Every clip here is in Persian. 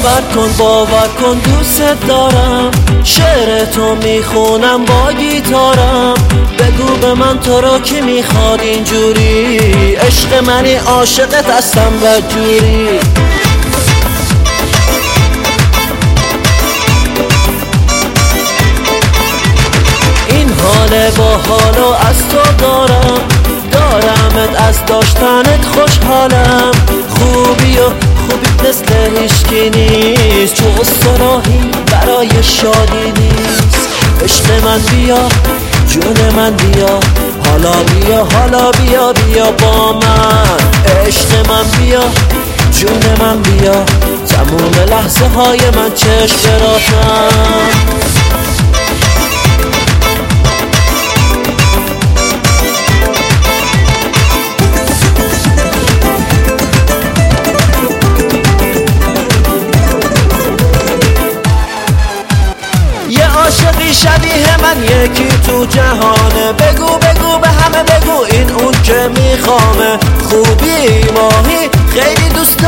باور کن دوست دارم، شعر تو میخونم با گیتارم. بگو به من تو رو کی میخواد اینجوری، عشق منی عاشقت هستم بدجوری. این حال با حالو از تو دارمت، از داشتنت خوشحالم. خوبی مثل هیچکی نیست، چون صلاحی برای شادی نیست. عشق من بیا، جون من بیا، حالا بیا با من. عشق من بیا، جون من بیا، تموم لحظه های من چشم براتم. عاشقی شبیه من یکی تو جهانه، بگو به همه بگو این اون که میخوامه. خوبی ماهی خیلی دوست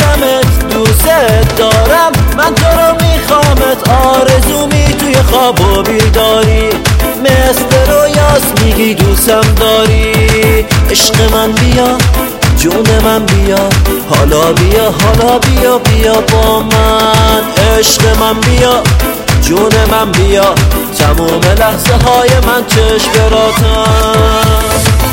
دارم، من تو رو میخوامت. آرزومی توی خواب و بیداری، مثل رویاست میگی دوستم داری. عشق من بیا، جون من بیا، حالا بیا با من. عشق من بیا، جون من بیا، تموم لحظه های من چشم براتم.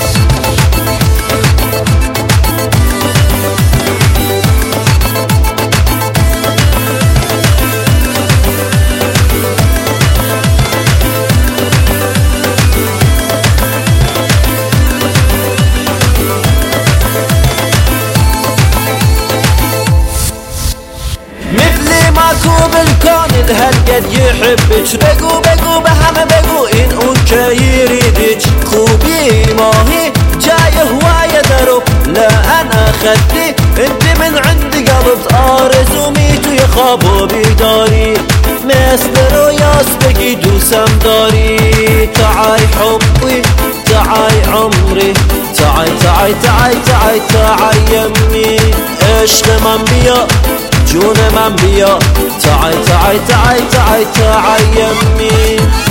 معكوب الكون هالقد يحبك. بقو به همه بقو این اون که يريدك. خوبي ماهي جاي هواية دروب، لا انا خدي انت من عندي قلب. آرزومي توی خواب و بیداری، مثل رویاس بگی دوستم داری. تعای حبي تعای عمري، تعای يمي. عشق من بیا، جون من بیا، تعال يمي.